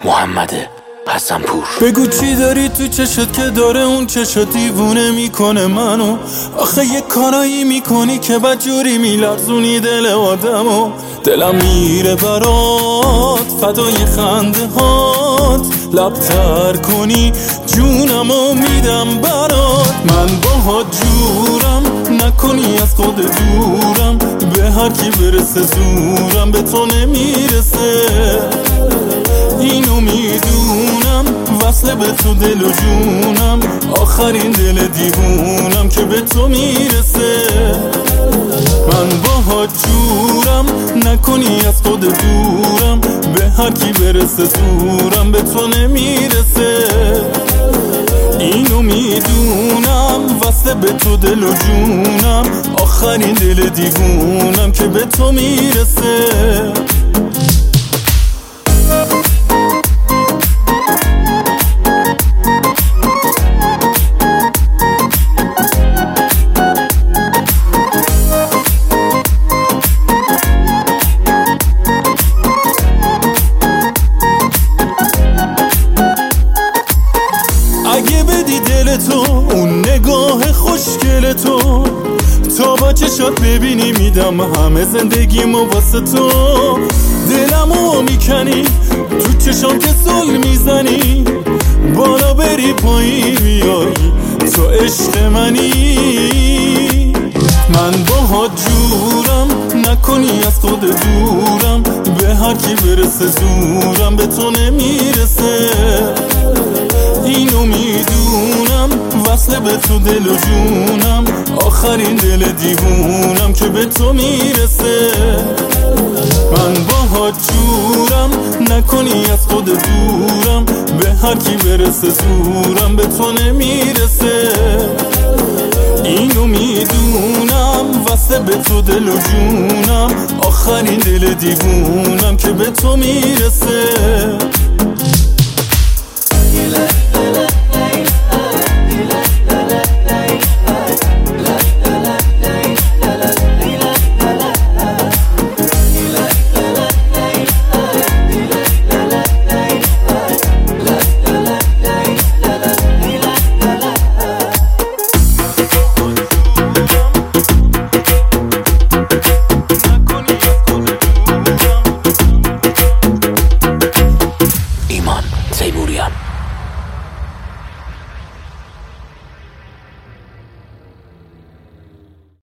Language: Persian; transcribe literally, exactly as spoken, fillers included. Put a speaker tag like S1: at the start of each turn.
S1: محمد حسن‌پور.
S2: بگو چی داری تو چشت که داره اون چشت دیوونه میکنه منو. آخه یه کارایی میکنی که بدجوری میلرزونی دل آدمو. دلم میره برات فدای خنده هات، لبتر کنی جونمو میدم برات. من باهات جورم نکنی از خود دورم، به هر کی برسه زورم به تو نمیرسه. اینو میدونم وصله به تو دل و جونم، آخرین دل دیوونم که به تو میرسه. من باهات جورم نکنی از خود دورم، به هر کی برسه زورم به تو نمیرسه. اینو میدونم وصله به تو دل و جونم، آخرین دل دیوونم که به تو میرسه. اگه بدی دل تو اون نگاه خوشگل تو، تا با چشات ببینی میدم همه زندگیمو واسه تو. دلمو میکنی تو چشام که زل میزنی، بالا بری پایین بیایی تو عشق منی. من باهات جورم نکنی از خود دورم، به هر کی برسه زورم به تو نمیرسه. اینو میدونم وصله به تو دل و جونم، آخرین دل دیوونم که به تو میرسه. من باهات جورم نکنی از خود دورم، به هر کی برسه زورم به تو نمیرسه. اینو میدونم وصله به تو دل و جونم، آخرین دل دیوونم که به تو میرسه.